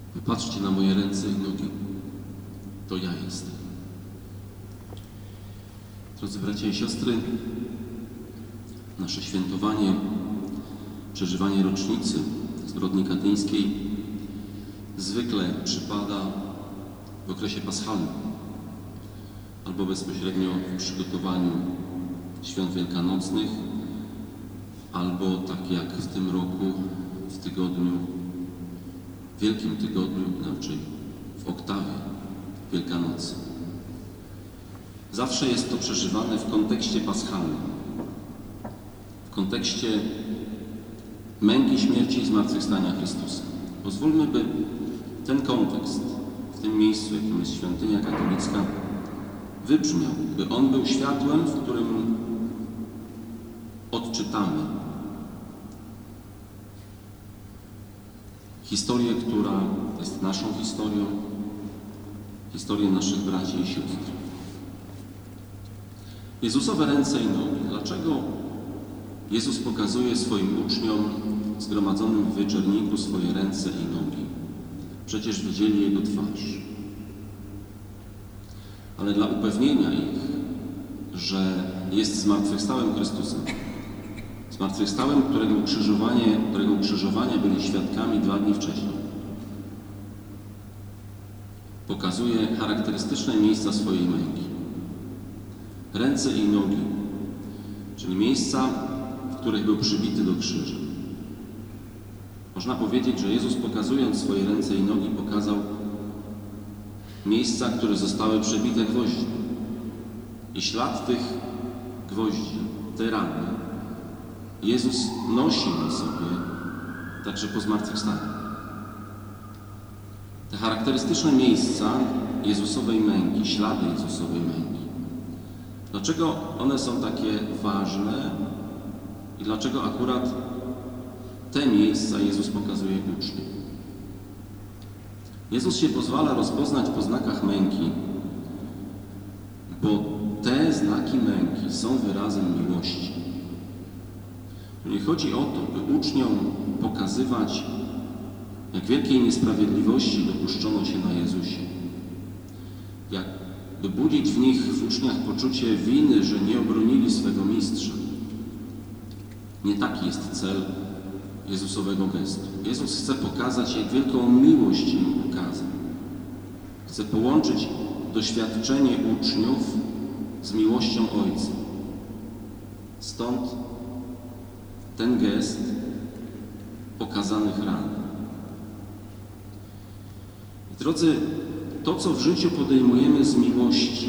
Popatrzcie na moje ręce i nogi. To ja jestem. Drodzy bracia i siostry, nasze świętowanie, przeżywanie rocznicy zbrodni katyńskiej zwykle przypada w okresie paschalnym albo bezpośrednio w przygotowaniu świąt wielkanocnych, albo tak jak w tym roku w tygodniu, Wielkim Tygodniu, inaczej w oktawie Wielkanocy. Zawsze jest to przeżywane w kontekście paschalnym, w kontekście męki, śmierci i zmartwychwstania Chrystusa. Pozwólmy, by ten kontekst w tym miejscu, jakim jest świątynia katolicka, wybrzmiał, by on był światłem, w którym odczytamy historię, która jest naszą historią, historię naszych braci i sióstr. Jezusowe ręce i nogi. Dlaczego Jezus pokazuje swoim uczniom zgromadzonym w wieczorniku swoje ręce i nogi? Przecież widzieli Jego twarz. Ale dla upewnienia ich, że jest zmartwychwstałym Chrystusem, zmartwychwstałym, którego ukrzyżowania byli świadkami 2 dni wcześniej, pokazuje charakterystyczne miejsca swojej męki. Ręce i nogi, czyli miejsca, w których był przybity do krzyża. Można powiedzieć, że Jezus, pokazując swoje ręce i nogi, pokazał miejsca, które zostały przybite gwoźdźmi. I ślad tych gwoździ, te rany, Jezus nosi na sobie także po zmartwychwstaniu. Te charakterystyczne miejsca Jezusowej męki, ślady Jezusowej męki. Dlaczego one są takie ważne i dlaczego akurat te miejsca Jezus pokazuje uczniom? Jezus się pozwala rozpoznać po znakach męki, bo te znaki męki są wyrazem miłości. Nie chodzi o to, by uczniom pokazywać, jak wielkiej niesprawiedliwości dopuszczono się na Jezusie. By budzić w uczniach poczucie winy, że nie obronili swego mistrza. Nie taki jest cel Jezusowego gestu. Jezus chce pokazać, jak wielką miłość im okazał. Chce połączyć doświadczenie uczniów z miłością Ojca. Stąd ten gest pokazanych ran. Drodzy, to, co w życiu podejmujemy z miłości,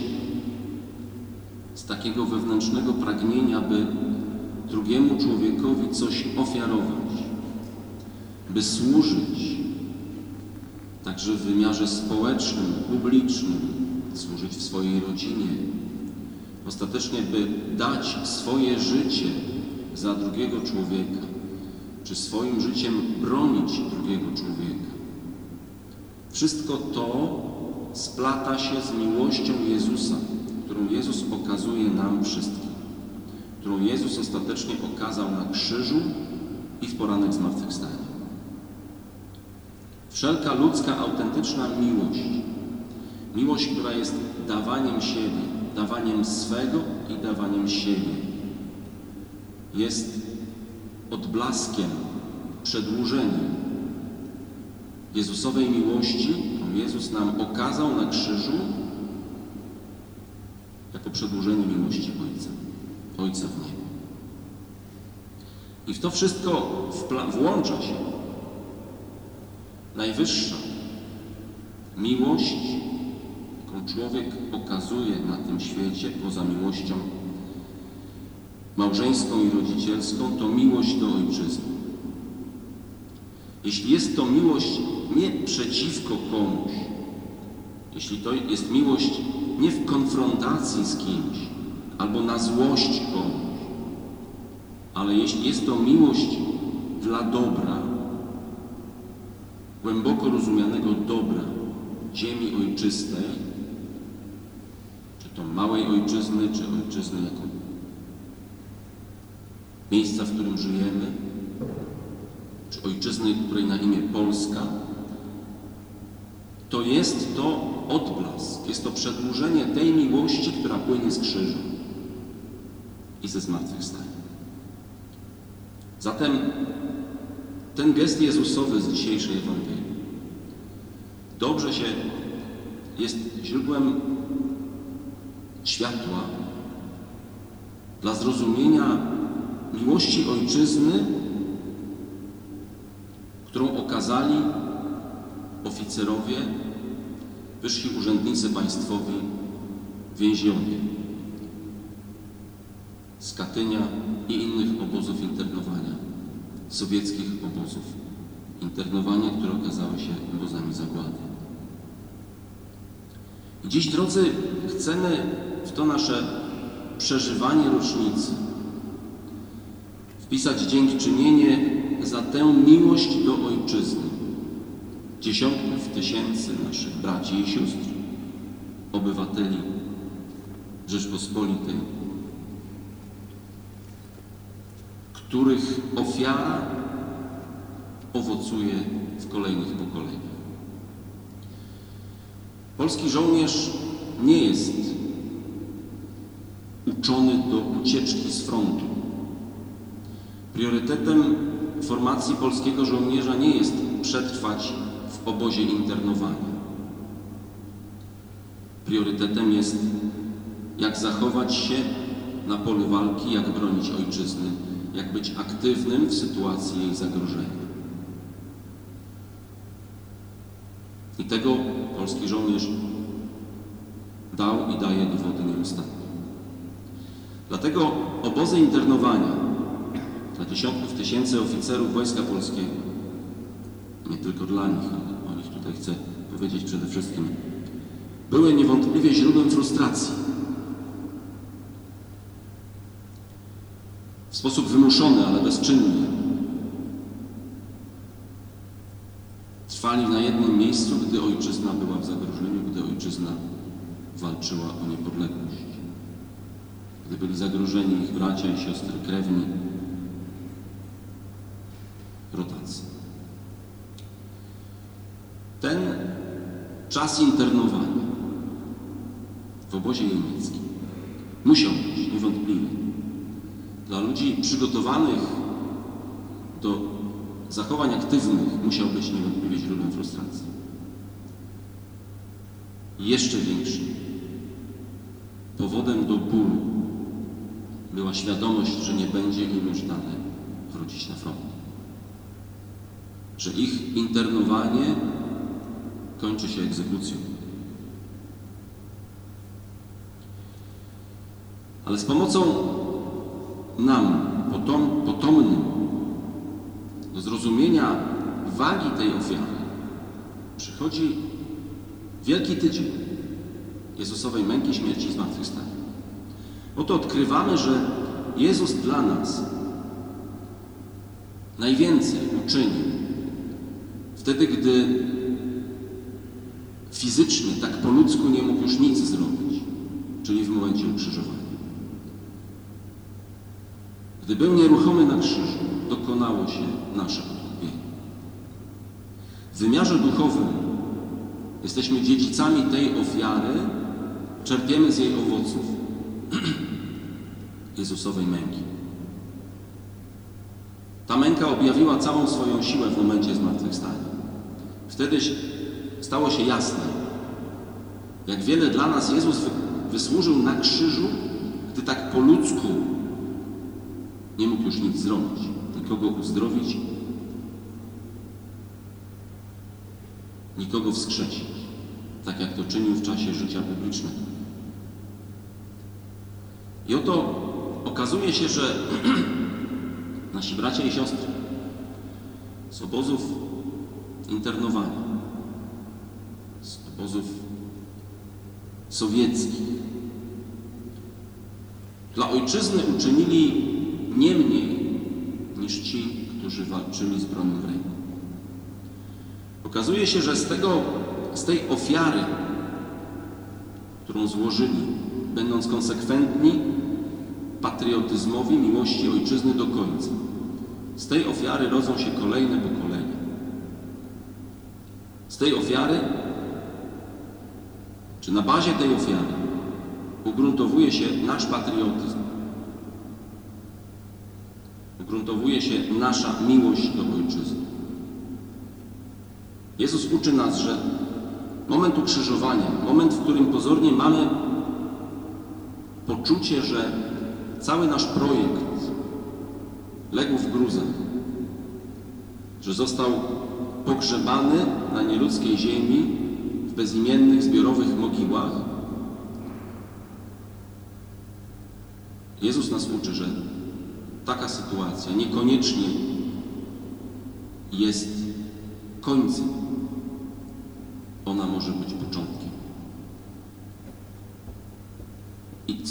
z takiego wewnętrznego pragnienia, by drugiemu człowiekowi coś ofiarować, by służyć, także w wymiarze społecznym, publicznym, służyć w swojej rodzinie, ostatecznie by dać swoje życie za drugiego człowieka, czy swoim życiem bronić drugiego człowieka. Wszystko to splata się z miłością Jezusa, którą Jezus okazuje nam wszystkim, którą Jezus ostatecznie okazał na krzyżu i w poranek zmartwychwstania. Wszelka ludzka, autentyczna miłość, która jest dawaniem siebie, dawaniem swego i dawaniem siebie, jest odblaskiem, przedłużeniem Jezusowej miłości, którą Jezus nam okazał na krzyżu jako przedłużenie miłości Ojca w niebie. I w to wszystko włącza się najwyższa miłość, jaką człowiek okazuje na tym świecie, poza miłością małżeńską i rodzicielską, to miłość do Ojczyzny. Jeśli jest to miłość nie przeciwko komuś, jeśli to jest miłość nie w konfrontacji z kimś, albo na złość komuś, ale jeśli jest to miłość dla dobra, głęboko rozumianego dobra ziemi ojczystej, czy to małej ojczyzny, czy ojczyzny jako miejsca, w którym żyjemy, czy ojczyzny, której na imię Polska, to jest to odblask, jest to przedłużenie tej miłości, która płynie z krzyża i ze zmartwychwstania. Zatem ten gest Jezusowy z dzisiejszej Ewangelii dobrze się jest źródłem światła dla zrozumienia miłości Ojczyzny, którą okazali oficerowie, wyżsi urzędnicy państwowi, więźniowie z Katynia i innych obozów internowania, sowieckich obozów internowania, które okazały się obozami zagłady. I dziś, drodzy, chcemy w to nasze przeżywanie rocznicy wpisać dziękczynienie za tę miłość do Ojczyzny dziesiątków tysięcy naszych braci i sióstr, obywateli Rzeczpospolitej, których ofiara owocuje w kolejnych pokoleniach. Polski żołnierz nie jest uczony do ucieczki z frontu. Priorytetem formacji polskiego żołnierza nie jest przetrwać w obozie internowania. Priorytetem jest, jak zachować się na polu walki, jak bronić Ojczyzny, jak być aktywnym w sytuacji jej zagrożenia. I tego polski żołnierz dał i daje dowody nieustannie. Dlatego obozy internowania dla dziesiątków tysięcy oficerów Wojska Polskiego, nie tylko dla nich, ale o nich tutaj chcę powiedzieć przede wszystkim, były niewątpliwie źródłem frustracji. W sposób wymuszony, ale bezczynny trwali na jednym miejscu, gdy Ojczyzna była w zagrożeniu, gdy Ojczyzna walczyła o niepodległość. Gdy byli zagrożeni ich bracia i siostry krewni, rodacy. Ten czas internowania w obozie niemieckim musiał być niewątpliwie dla ludzi przygotowanych do zachowań aktywnych, musiał być niewątpliwie źródłem frustracji. I jeszcze większym powodem do bólu była świadomość, że nie będzie im już dane wrócić na front. Że ich internowanie kończy się egzekucją. Ale z pomocą nam, potomnym, do zrozumienia wagi tej ofiary przychodzi Wielki Tydzień Jezusowej męki, śmierci i zmartwychwstania. Oto odkrywamy, że Jezus dla nas najwięcej uczynił wtedy, gdy fizycznie, tak po ludzku nie mógł już nic zrobić, czyli w momencie ukrzyżowania. Gdy był nieruchomy na krzyżu, dokonało się nasze odkupienie. W wymiarze duchowym jesteśmy dziedzicami tej ofiary, czerpiemy z jej owoców Jezusowej męki. Ta męka objawiła całą swoją siłę w momencie zmartwychwstania. Wtedy stało się jasne, jak wiele dla nas Jezus wysłużył na krzyżu, gdy tak po ludzku nie mógł już nic zrobić, nikogo uzdrowić, nikogo wskrzesić, tak jak to czynił w czasie życia publicznego. I oto okazuje się, że nasi bracia i siostry z obozów internowania, z obozów sowieckich, dla Ojczyzny uczynili nie mniej niż ci, którzy walczyli z bronią w ręku. Okazuje się, że z tej ofiary, którą złożyli, będąc konsekwentni patriotyzmowi, miłości Ojczyzny do końca, z tej ofiary rodzą się kolejne pokolenia. Z tej ofiary Czy na bazie tej ofiary ugruntowuje się nasz patriotyzm? Ugruntowuje się nasza miłość do Ojczyzny? Jezus uczy nas, że moment ukrzyżowania, moment, w którym pozornie mamy poczucie, że cały nasz projekt legł w gruzach, że został pogrzebany na nieludzkiej ziemi, w bezimiennych, zbiorowych mogiłach. Jezus nas uczy, że taka sytuacja niekoniecznie jest końcem. Ona może być początkiem. I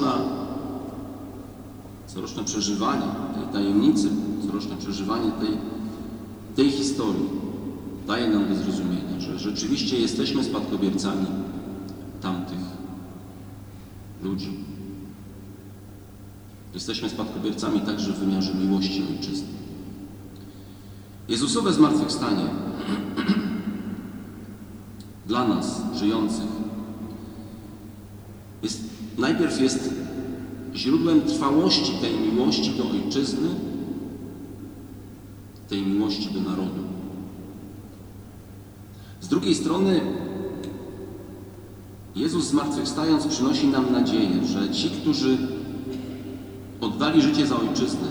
coroczne przeżywanie tej tajemnicy, coroczne przeżywanie tej historii daje nam do zrozumienia, że rzeczywiście jesteśmy spadkobiercami tamtych ludzi. Jesteśmy spadkobiercami także w wymiarze miłości Ojczyzny. Jezusowe zmartwychwstanie dla nas, żyjących, najpierw jest źródłem trwałości tej miłości do Ojczyzny, tej miłości do narodu. Z drugiej strony Jezus zmartwychwstając przynosi nam nadzieję, że ci, którzy oddali życie za Ojczyznę,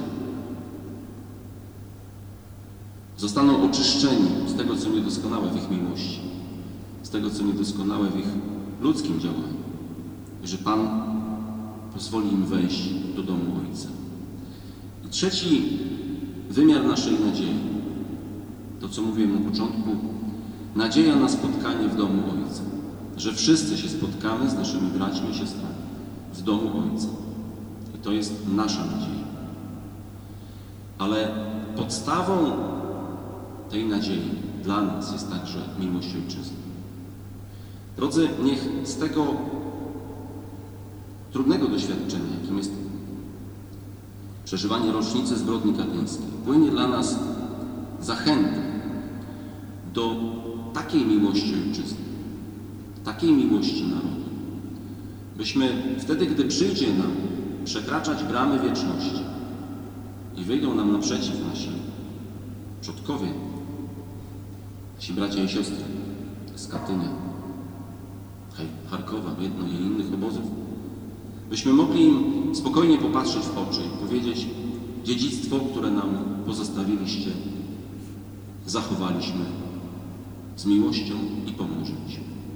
zostaną oczyszczeni z tego, co niedoskonałe w ich miłości, z tego, co niedoskonałe w ich ludzkim działaniu, i że Pan pozwoli im wejść do domu Ojca. I trzeci wymiar naszej nadziei, to co mówiłem na początku, nadzieja na spotkanie w domu Ojca, że wszyscy się spotkamy z naszymi braćmi i siostrami w domu Ojca. I to jest nasza nadzieja. Ale podstawą tej nadziei dla nas jest także miłość Ojczyzny. Drodzy, niech z tego trudnego doświadczenia, jakim jest przeżywanie rocznicy zbrodni katyńskiej, płynie dla nas zachęta do takiej miłości Ojczyzny, takiej miłości narodu, byśmy wtedy, gdy przyjdzie nam przekraczać bramy wieczności i wyjdą nam naprzeciw nasi przodkowie, nasi bracia i siostry z Katynia, Charkowa, Wiedno i innych obozów, byśmy mogli im spokojnie popatrzeć w oczy i powiedzieć: dziedzictwo, które nam pozostawiliście, zachowaliśmy z miłością i pomnożyliśmy.